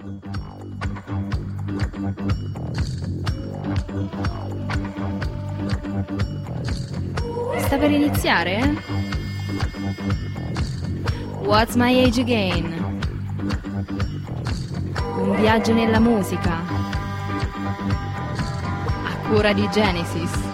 Sta per iniziare? What's My Age Again? Un viaggio nella musica a cura di Genesis.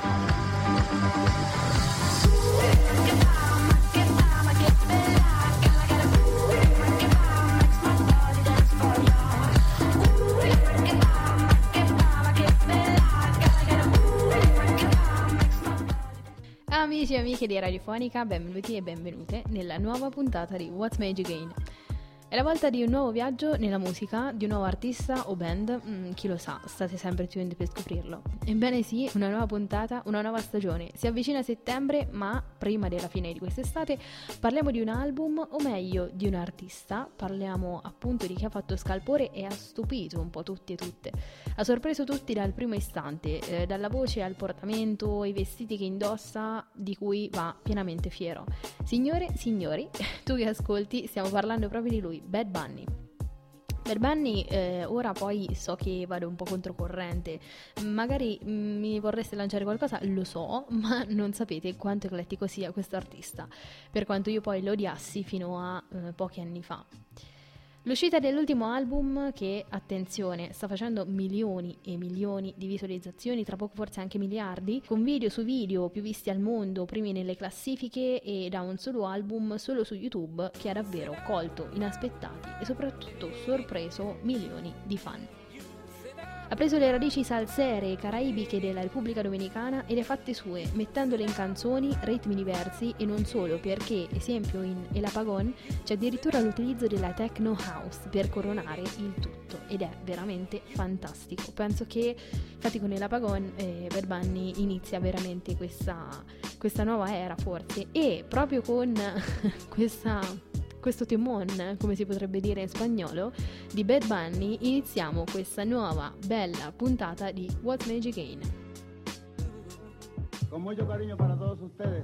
Amici e amiche di Radiofonica, benvenuti e benvenute nella nuova puntata di What's My Age Again. È la volta di un nuovo viaggio nella musica, di un nuovo artista o band, chi lo sa, state sempre tuned per scoprirlo. Ebbene sì, una nuova puntata, una nuova stagione. Si avvicina settembre, ma prima della fine di quest'estate parliamo di un album, o meglio di un artista. Parliamo appunto di chi ha fatto scalpore e ha stupito un po' tutti e tutte. Ha sorpreso tutti dal primo istante, dalla voce al portamento, i vestiti che indossa, di cui va pienamente fiero. Signore, signori, tu che ascolti, stiamo parlando proprio di lui. Bad Bunny. Bad Bunny, ora poi so che vado un po' controcorrente, magari mi vorreste lanciare qualcosa, lo so, ma non sapete quanto eclettico sia questo artista, per quanto io poi lo odiassi fino a pochi anni fa. L'uscita dell'ultimo album che, attenzione, sta facendo milioni e milioni di visualizzazioni, tra poco forse anche miliardi, con video su video più visti al mondo, primi nelle classifiche, e da un solo album solo su YouTube che ha davvero colto inaspettati e soprattutto sorpreso milioni di fan. Ha preso le radici salsere e caraibiche della Repubblica Dominicana e le ha fatte sue, mettendole in canzoni, ritmi diversi e non solo, perché, esempio in El Apagón, c'è addirittura l'utilizzo della techno house per coronare il tutto ed è veramente fantastico. Penso che infatti con El Apagón Bad Bunny inizia veramente questa nuova era forse, e proprio con questo temón, come si potrebbe dire in spagnolo, di Bad Bunny, iniziamo questa nuova bella puntata di What's My Age Again. Con mucho cariño para todos ustedes.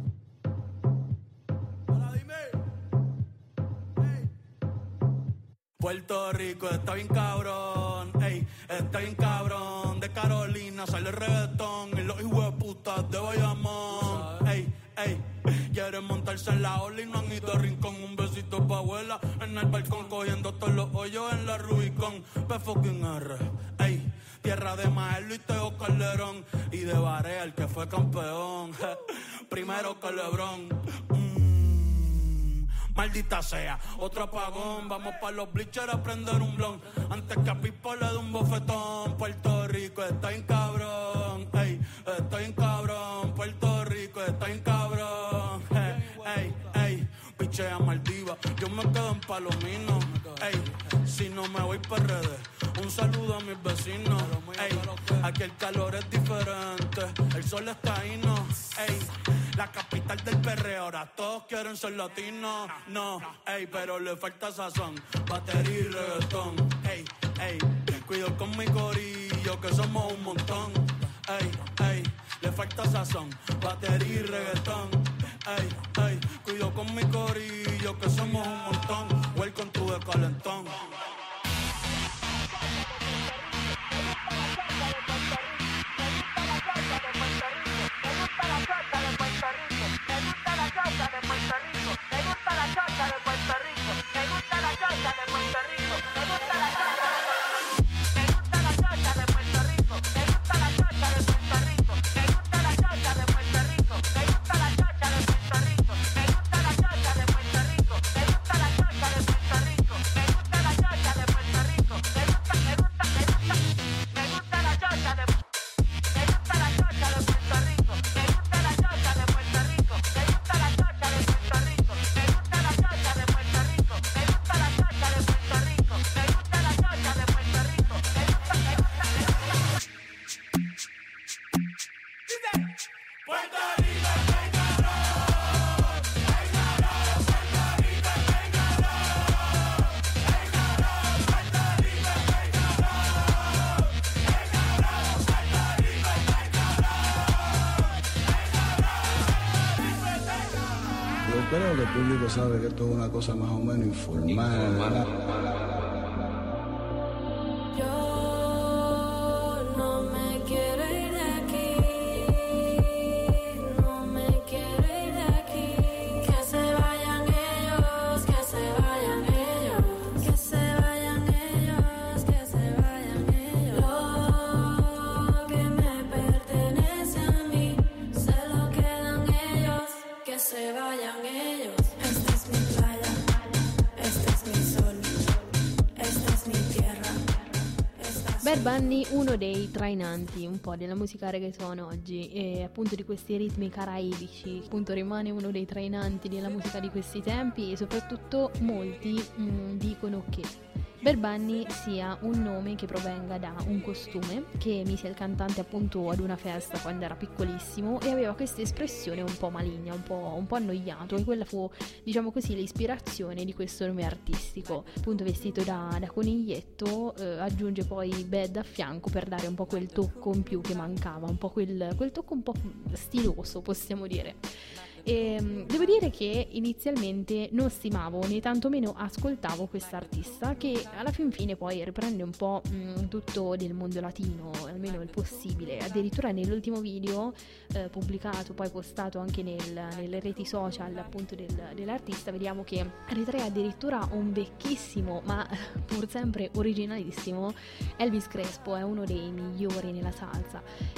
Puerto Rico está bien cabrón, ey, está bien cabrón. De Carolina sale el reggaetón y los hijueputas de Bayamón, ey, ey. Quieren montarse en la ola y no han ido a Rincón. Un besito pa' abuela en el balcón, cogiendo todos los hoyos en la Rubicón. P-fucking-R, ey. Tierra de Maelo y Teo Calderón. Y de Barea, el que fue campeón. Primero que Lebrón. Maldita sea, otro apagón. Vamos pa' los bleachers a prender un blon. Antes que a Pipo le dé un bofetón. Puerto Rico está bien cabrón, ey, está bien cabrón. Puerto Rico está bien cabrón, ey, ey. Pichea Maldiva, yo me quedo en Palomino, ey. Si no me voy pa' redes, un saludo a mis vecinos, ey. Aquí el calor es diferente, el sol está ahí, no, ey. La capital del perreo, ahora todos quieren ser latinos, no, ey. Pero le falta sazón, batería y reggaetón, ey, ey. Cuido con mi corillo que somos un montón, ey, ey. Le falta sazón, batería y reggaetón, ey, ey. Cuido con mi corillo que somos un montón. Welcome to the calentón. creo que el público sabe que esto es una cosa más o menos informal. Bad Bunny, uno dei trainanti un po' della musica reggaeton oggi, e appunto di questi ritmi caraibici, appunto rimane uno dei trainanti della musica di questi tempi, e soprattutto molti dicono che Bad Bunny sia un nome che provenga da un costume che mise il cantante appunto ad una festa quando era piccolissimo, e aveva questa espressione un po' maligna, un po' annoiato, e quella fu, diciamo così, l'ispirazione di questo nome artistico. Appunto vestito da coniglietto, aggiunge poi Bad a fianco per dare un po' quel tocco in più che mancava, un po' quel tocco un po' stiloso, possiamo dire. E devo dire che inizialmente non stimavo né tantomeno ascoltavo quest'artista, che alla fin fine poi riprende un po' tutto del mondo latino, almeno il possibile. Addirittura nell'ultimo video pubblicato, poi postato anche nelle reti social appunto dell'artista, vediamo che ritrae addirittura un vecchissimo ma pur sempre originalissimo Elvis Crespo. È uno dei migliori nella salsa,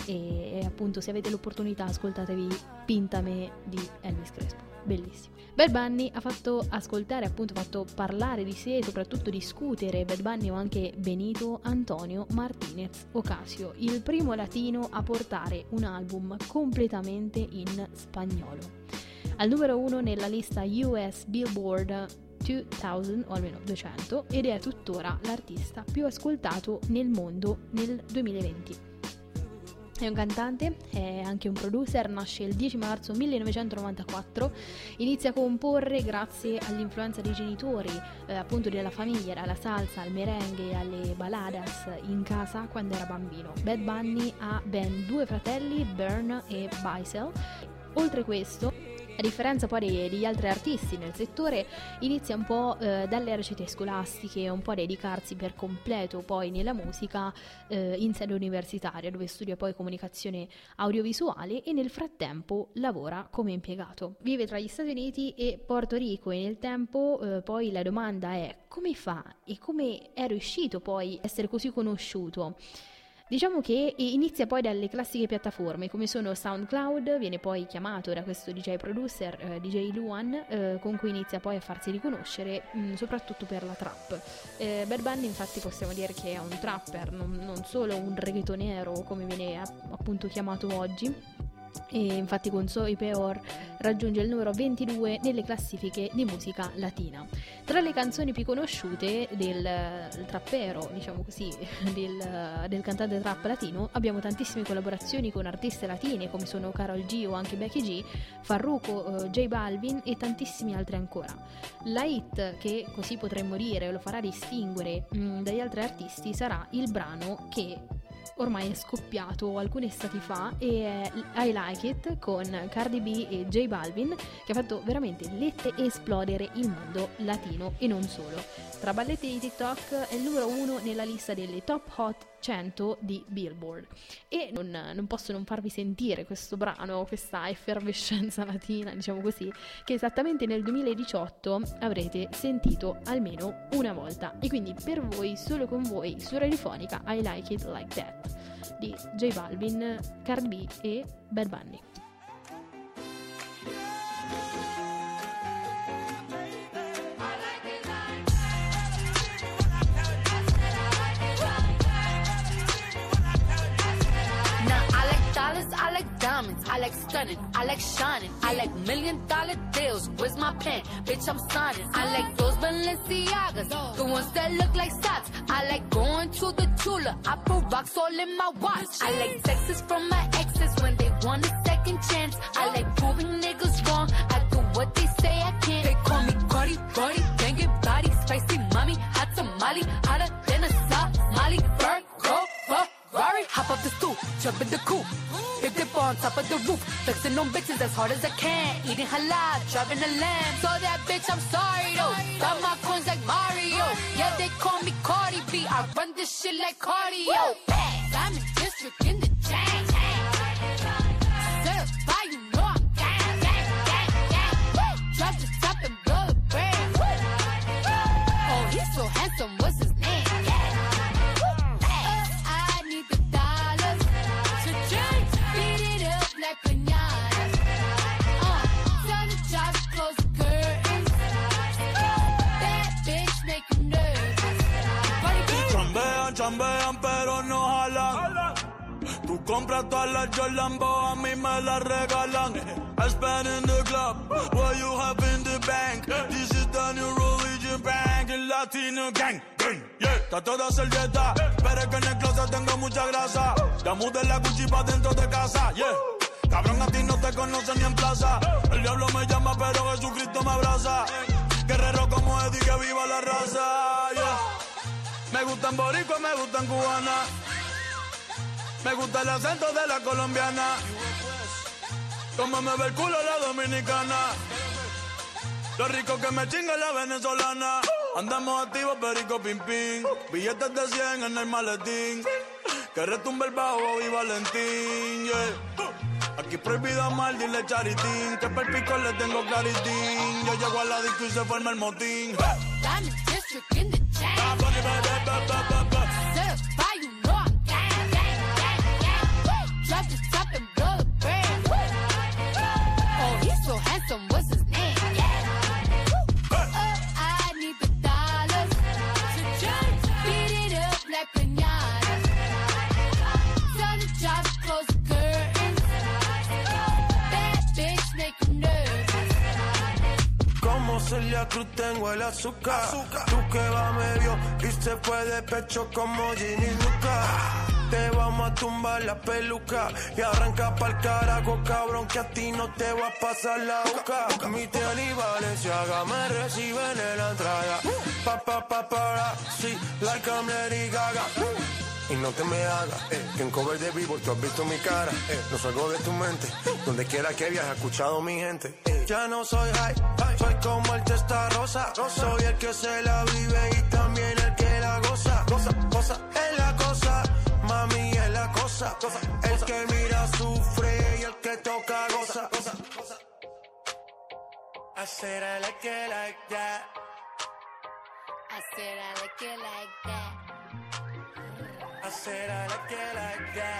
e appunto se avete l'opportunità ascoltatevi Píntame di Elvis Crespo, bellissimo. Bad Bunny ha fatto ascoltare, appunto ha fatto parlare di sé e soprattutto discutere Bad Bunny o anche Benito Antonio Martinez Ocasio, il primo latino a portare un album completamente in spagnolo. Al numero 1 nella lista US Billboard 2000, o almeno 200, ed è tuttora l'artista più ascoltato nel mondo nel 2020. È un cantante, è anche un producer, nasce il 10 marzo 1994, inizia a comporre grazie all'influenza dei genitori, appunto della famiglia, dalla salsa, al merengue, alle baladas in casa quando era bambino. Bad Bunny ha ben 2 fratelli, Burn e Baisel. Oltre questo, a differenza poi degli altri artisti nel settore, inizia un po' dalle recite scolastiche, un po' a dedicarsi per completo poi nella musica in sede universitaria, dove studia poi comunicazione audiovisuale, e nel frattempo lavora come impiegato. Vive tra gli Stati Uniti e Porto Rico, e nel tempo poi la domanda è: come fa e come è riuscito poi a essere così conosciuto? Diciamo che inizia poi dalle classiche piattaforme come sono SoundCloud, viene poi chiamato da questo DJ producer, DJ Luan, con cui inizia poi a farsi riconoscere soprattutto per la trap. Bad Bunny infatti possiamo dire che è un trapper, non solo un reggaetonero come viene appunto chiamato oggi, e infatti con Soy Peor raggiunge il numero 22 nelle classifiche di musica latina. Tra le canzoni più conosciute del trappero, diciamo così, del cantante trap latino, abbiamo tantissime collaborazioni con artiste latine come sono Karol G o anche Becky G, Farruko, J Balvin e tantissimi altri ancora. La hit che così potremmo dire lo farà distinguere dagli altri artisti sarà il brano che ormai è scoppiato alcuni estati fa, e è I Like It con Cardi B e J Balvin, che ha fatto veramente esplodere il mondo latino e non solo. Tra balletti di TikTok è il numero 1 nella lista delle Top Hot 100 di Billboard, e non posso non farvi sentire questo brano, questa effervescenza latina, diciamo così, che esattamente nel 2018 avrete sentito almeno una volta. E quindi per voi, solo con voi, su Radiofonica, I Like It Like That di J Balvin, Cardi B e Bad Bunny. I like diamonds, I like stunning, I like shining, I like $1 million deals. Where's my pen? Bitch, I'm signing. I like those Balenciagas, the ones that look like socks. I like going to the Tula, I put rocks all in my watch. I like texts from my exes when they want a second chance. I like proving niggas wrong, I do what they say I can't. They call me Cardi, Cardi, banging body, spicy mommy, hot tamale, hotter than a Somali. Virgo, Ferrari, hop up the stoop, jump in the coupe. Big dip on top of the roof, flexing on bitches as hard as I can. Eating halal, driving a lamb. So that bitch, I'm sorry though. Got my coins like Mario. Yeah, they call me Cardi B. I run this shit like cardio. Diamond district in the chain. Certified, you know I'm gang, gang, gang, gang. Drop the top and blow the brand. Oh, he's so handsome. What's his name? I need the dollars to drink. Beat it up like piñatas. Tell the jobs close the curtains. That bitch make you nervous. From bad chambean pero no jalan. Tú compras todas las Jordan, a mí me las regalan. I spend in the club, what you have in the bank. This is the new religion bank, el Latino gang. Yeah, trato de hacer dieta, pero es que en el closet tengo mucha grasa. Ya mudé la Gucci pa' dentro de casa, yeah. Cabrón, a ti no te conocen ni en plaza. El diablo me llama, pero Jesucristo me abraza. Guerrero como Eddie, que viva la raza, yeah. Me gustan boricua, me gustan cubana. Me gusta el acento de la colombiana. Como me ve el culo la dominicana. Lo rico que me chinga la venezolana. Andamos activos, perico, pim, pim. Billetes de 100 en el maletín. Que retumbe el bajo y Valentín, yeah. Aquí prohibido amar, dile charitín. Que per pico le tengo claritín. Yo llego a la disco y se forma el motín. What's his name? I need the dollars to beat it up like piñatas. Tell the job to close the curtains. Bad bitch make you nervous. Como Celia Cruz tengo el azúcar. Tú que va medio y se fue de pecho como Ginny Luca. Te vamos a tumbar la peluca y arranca pa'l carajo, cabrón, que a ti no te va a pasar la boca. Mi tele y Valenciaga me reciben en la entrada. Sí, like I'm Lady Gaga. Y no te me hagas, que en cover de vivo tú has visto mi cara. No salgo de tu mente, donde quiera que viajes, he escuchado mi gente. Ya no soy high, soy como el testa rosa. Soy el que se la vive y también el que la goza. Cosa, es la cosa. Mami es la cosa, el que mira sufre y el que toca goza. I said I like it like that. I said I like it like that. I said I like it like that.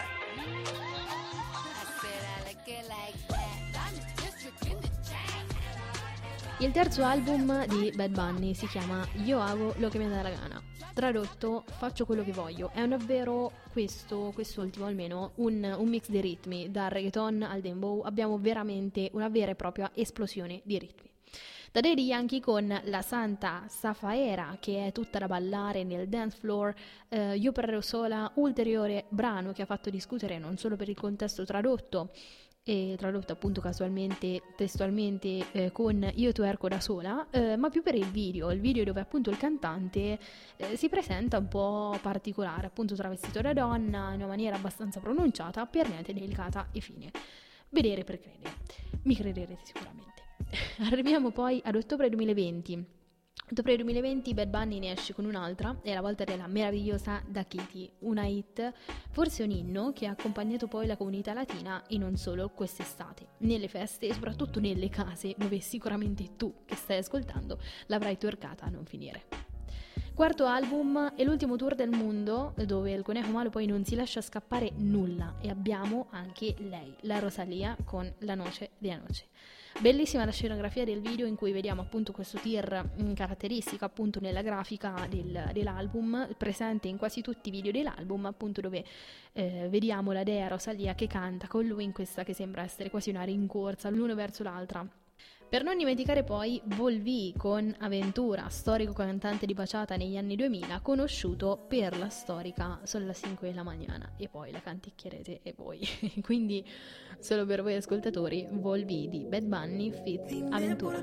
I said I like it like that. I'm the district in the chain. Il terzo album di Bad Bunny si chiama Io hago lo que me da la gana. Tradotto, faccio quello che voglio. È davvero questo ultimo almeno, un mix di ritmi, dal reggaeton al dembow. Abbiamo veramente una vera e propria esplosione di ritmi. Da Daddy Yankee con La Santa Zafaera, che è tutta da ballare nel dance floor, Io Perreo Sola, ulteriore brano che ha fatto discutere non solo per il contesto tradotto, e tradotto appunto casualmente, testualmente, con Io Twerco da sola, ma più per il video dove appunto il cantante si presenta un po' particolare, appunto travestito da donna, in una maniera abbastanza pronunciata, per niente delicata e fine. Vedere per credere, mi crederete sicuramente. Arriviamo poi ad ottobre 2020. Ottobre 2020 Bad Bunny ne esce con un'altra, è la volta della meravigliosa Da Kitty, una hit, forse un inno che ha accompagnato poi la comunità latina e non solo quest'estate, nelle feste e soprattutto nelle case dove sicuramente tu che stai ascoltando l'avrai twerkata a non finire. Quarto album è l'ultimo tour del mondo dove il conejo malo poi non si lascia scappare nulla e abbiamo anche lei, la Rosalía con La Noche de Anoche. Bellissima la scenografia del video in cui vediamo appunto questo tir caratteristico appunto nella grafica dell'album, presente in quasi tutti i video dell'album, appunto dove vediamo la dea Rosalía che canta con lui in questa che sembra essere quasi una rincorsa l'uno verso l'altra. Per non dimenticare poi Volví con Aventura, storico cantante di bachata negli anni 2000, conosciuto per la storica Son las 5 della mañana, e poi la canticchierete e voi. Quindi solo per voi ascoltatori, Volví di Bad Bunny feat. Aventura.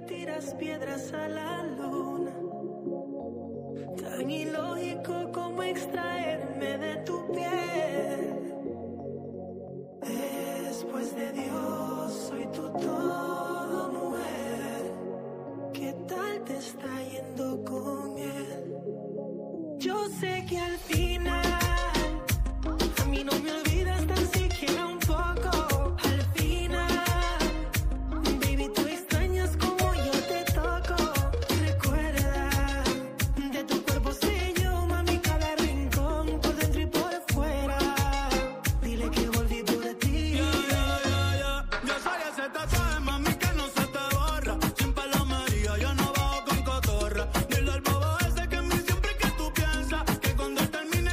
Tan ilógico como extraerme de tu piel. Después de Dios soy tu todo, mujer. ¿Qué tal te está yendo con él? Yo sé que al final a mí no me olvidas tan siquiera un poco. Al final, baby, tú extrañas como yo te toco. Recuerda, de tu cuerpo sé yo, mami, cada rincón, por dentro y por fuera. Dile que volví por ti. Yo soy ese tatuaje, mami, que no se te borra. Sin palomería, yo no bajo con cotorra. Dile al bobo ese que en mí siempre que tú piensas, que cuando él termine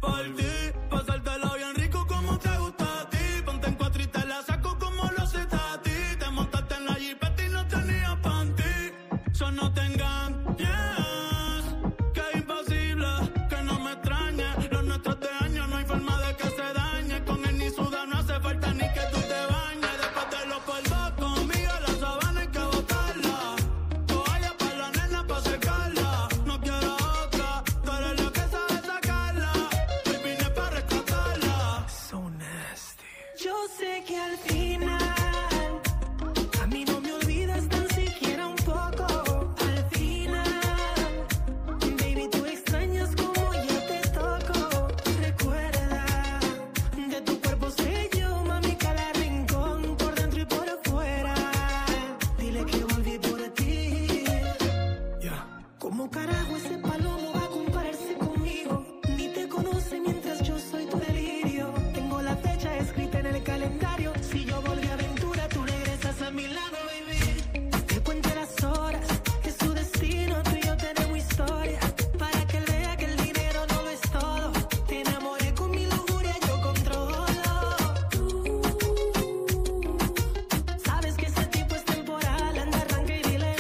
por ti. Pasártela bien rico como te gusta a ti. Ponte en cuatro y te la saco como lo haces a ti. Te montaste en la jipeta y no tenías panty. So no te engañes, que es imposible que no me extrañe. Los nuestros de años no hay forma de que se dañe. Con él ni suda no hace falta ni que tú te bañes. Después de los polvos conmigo la sabana hay que botarla. Toalla para la nena pa' secarla. No quiero otra, tú eres la que sabe sacarla. Hoy vine pa' rescatarla. So nasty. Yo sé que al final a mí no me olvidas tan siquiera un poco. Al final, baby, tú extrañas como yo te toco. Recuerda, de tu cuerpo sé yo, mami, cada rincón, por dentro y por afuera. Dile que volví por ti. ¿Cómo carajo ese palomo va a compararse conmigo? Ni te conoce mientras yo soy tu delirio. Tengo la fecha escrita en el calendario. Si yo volví a aventura, tú regresas a mi lado, baby. Que cuente las horas, es su destino. Tú y yo tenemos historia. Para que él vea que el dinero no lo es todo. Te enamoré con mi lujuria, yo controlo. Sabes que ese tipo es temporal. Anda, arranca y dile.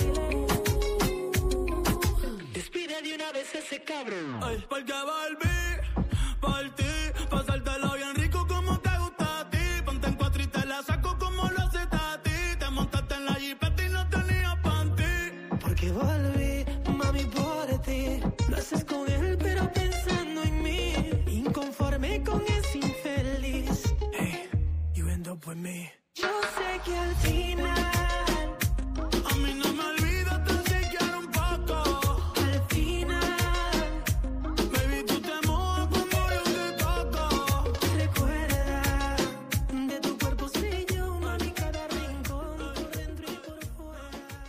Despide de una vez ese cabrón. Ay, porque volví por ti. Pasártelo bien rico como te gusta a ti. Ponte en cuatro y te la saco como lo haces a ti. Te montaste en la jipeta y no tenías panty. Porque volví, mami, por ti. Lo haces con él, pero pensando en mí. Inconforme con ese infeliz. Hey, you end up with me. Yo sé que al final, A mí no me olvidas tan siquiera un poco. al final, Baby, tú te mojas como yo te toco. recuerda, de tu cuerpo sé yo, mami, cada rincón, por dentro y por fuera.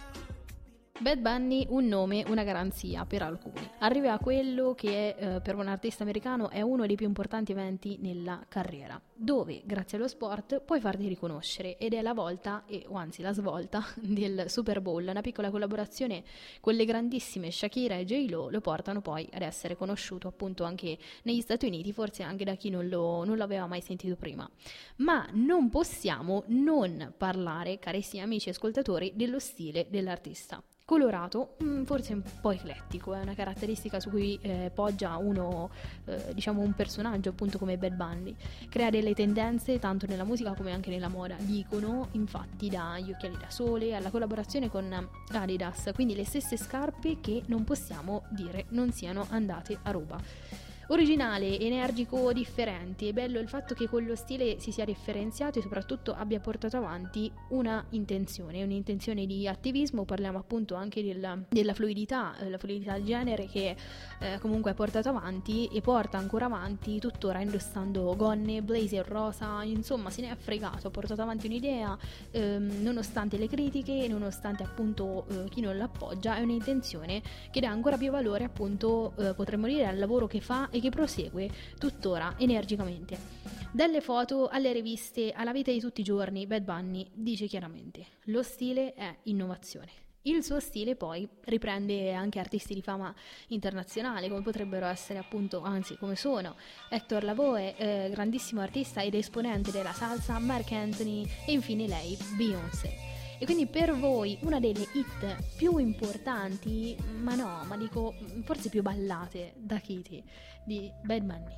Bad Bunny, un nome, una garanzia per alcuni. Arriva a quello che per un artista americano è uno dei più importanti eventi nella carriera, dove grazie allo sport puoi farti riconoscere, ed è la volta, o anzi la svolta, del Super Bowl. Una piccola collaborazione con le grandissime Shakira e J-Lo lo portano poi ad essere conosciuto appunto anche negli Stati Uniti, forse anche da chi non l'aveva mai sentito prima. Ma non possiamo non parlare, carissimi amici ascoltatori, dello stile dell'artista. Colorato, forse un po' eclettico, è una caratteristica su cui poggia uno, diciamo un personaggio appunto come Bad Bunny. Crea delle tendenze tanto nella musica come anche nella moda, dicono infatti dagli occhiali da sole alla collaborazione con Adidas, quindi le stesse scarpe che non possiamo dire non siano andate a ruba. Originale, energico, differente. È bello il fatto che con lo stile si sia differenziato e soprattutto abbia portato avanti un'intenzione di attivismo. Parliamo appunto anche della fluidità, la fluidità del genere che comunque ha portato avanti e porta ancora avanti tuttora, indossando gonne, blazer rosa, insomma se ne è fregato, ha portato avanti un'idea nonostante le critiche, nonostante appunto chi non l'appoggia. È un'intenzione che dà ancora più valore appunto, potremmo dire, al lavoro che fa e che prosegue tuttora energicamente. Dalle foto alle riviste alla vita di tutti i giorni, Bad Bunny dice chiaramente: lo stile è innovazione. Il suo stile poi riprende anche artisti di fama internazionale, come potrebbero essere appunto, anzi come sono, Hector Lavoe, grandissimo artista ed esponente della salsa, Marc Anthony e infine lei, Beyoncé. E quindi per voi una delle hit più importanti, ma dico forse più ballate da Kitty, di Bad Bunny.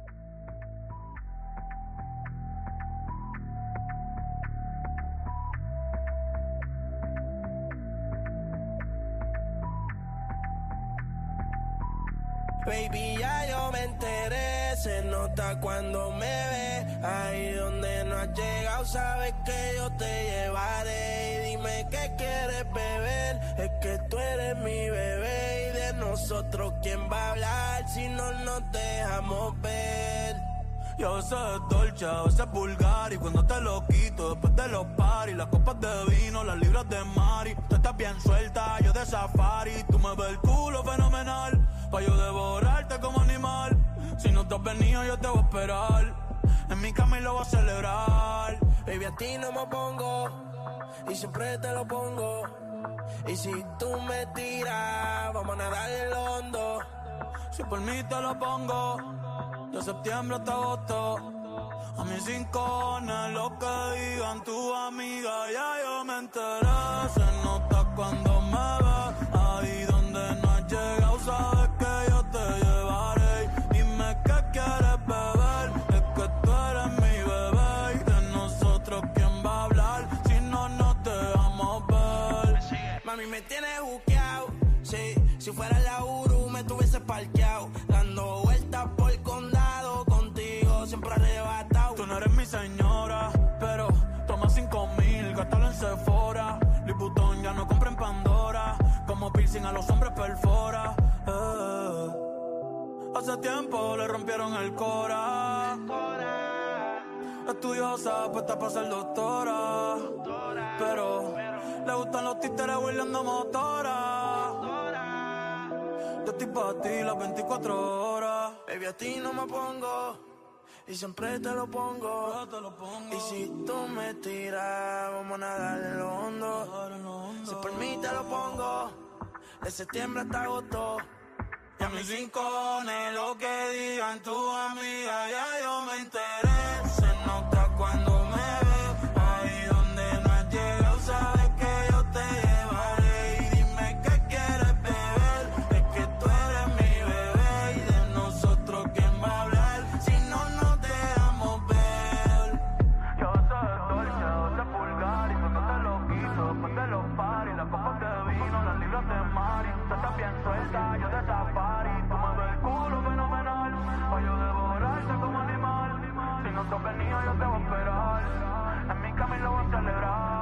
Baby, ya yo me enteré, se nota cuando me ve. Ahí donde no has llegado, sabes que yo te llevaré. Y dime qué quieres beber, es que tú eres mi bebé. Y de nosotros, ¿quién va a hablar si no nos dejamos ver? Y a veces es dolce, a veces es vulgar. Y cuando te lo quito, después de los paris, las copas de vino, las libras de mari. Tú estás bien suelta, yo de safari. Tú me ves el culo fenomenal, pa' yo devorarte como animal. Si no te has venido, yo te voy a esperar. En mi cama y lo voy a celebrar. Baby, a ti no me pongo, y siempre te lo pongo. Y si tú me tiras, vamos a nadar en lo hondo. Si por mí te lo pongo, de septiembre hasta agosto. A mis rincones, lo que digan tu amiga, ya yo me enteré. Se nota cuando me ves, ahí donde no has llegado, sabes que yo te llevaré. Dime qué quieres beber, es que tú eres mi bebé. Y de nosotros, ¿quién va a hablar? Si no, no te dejamos ver. Mami, me tienes buqueado, sí. Si fuera la Uru, me tuviese parqueado, dando vueltas por el condado, contigo siempre arrebatado. Tú no eres mi señora, pero toma 5,000, gástalo en Sephora. Louis Vuitton ya no compra en Pandora, como piercing a los hombres perfora. Hace tiempo le rompieron el cora. Estudiosa, puesta para ser doctora, pero le gustan los títeres huirleando motora. Yo estoy pa' ti las 24 horas. Baby, a ti no me pongo, y siempre te lo pongo. Y si tú me tiras, vamos a nadar en lo hondo. Si por mí te lo pongo, de septiembre hasta agosto. Y a mis rincones, lo que digan tu amiga, ya yo me enteré. Se nota cuando me ves, ahí donde no has llegado, sabes que yo te llevaré. Y dime qué quieres beber, es que tú eres mi bebé. Y de nosotros, ¿quién va a hablar? Si no, no te dejamos ver. Yo soy Dolce, de pulgar, y cuando te lo quito, después de los paris, las copas de vino, las libras de Mari. Tú estás bien suelta, yo de safari. Tú me ves el culo fenomenal, pa' yo devorarte como animal. Si no te has venido, yo te voy a esperar. En mi camino lo voy a celebrar.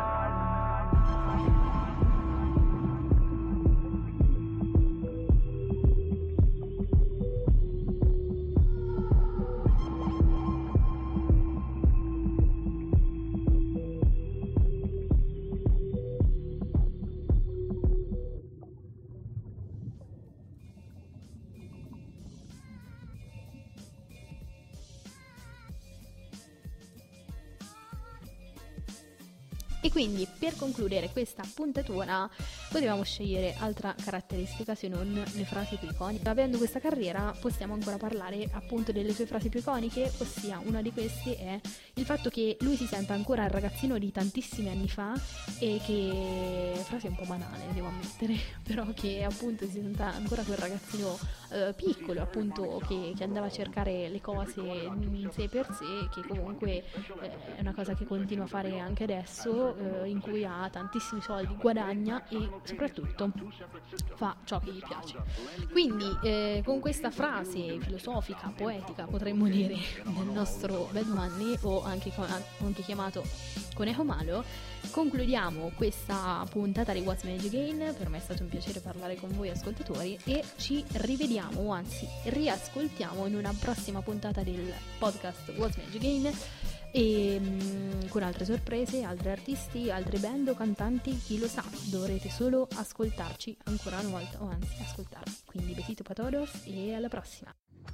E quindi per concludere questa puntatura potevamo scegliere altra caratteristica se non le frasi più iconiche. Avendo questa carriera possiamo ancora parlare appunto delle sue frasi più iconiche, ossia una di queste è il fatto che lui si senta ancora il ragazzino di tantissimi anni fa e che, frase un po' banale devo ammettere, però che appunto si senta ancora quel ragazzino piccolo appunto che andava a cercare le cose in sé per sé, che comunque è una cosa che continua a fare anche adesso, in cui ha tantissimi soldi, guadagna e soprattutto fa ciò che gli piace. Quindi con questa frase filosofica, poetica potremmo dire del nostro Bad Money, o anche chiamato Conejo Malo, concludiamo questa puntata di What's Magic Again. Per me è stato un piacere parlare con voi ascoltatori e ci rivediamo, o anzi riascoltiamo in una prossima puntata del podcast What's Magic Again, e con altre sorprese, altri artisti, altre band o cantanti, chi lo sa, dovrete solo ascoltarci ancora una volta, o anzi ascoltarmi. Quindi besito pa' todos e alla prossima.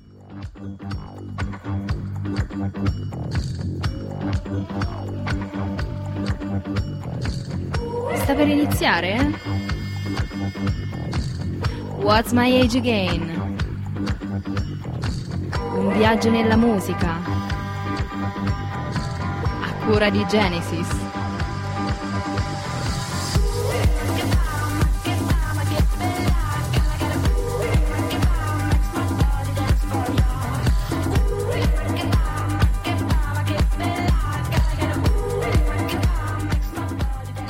Sta per iniziare? What's My Age Again? Un viaggio nella musica a cura di Genesis.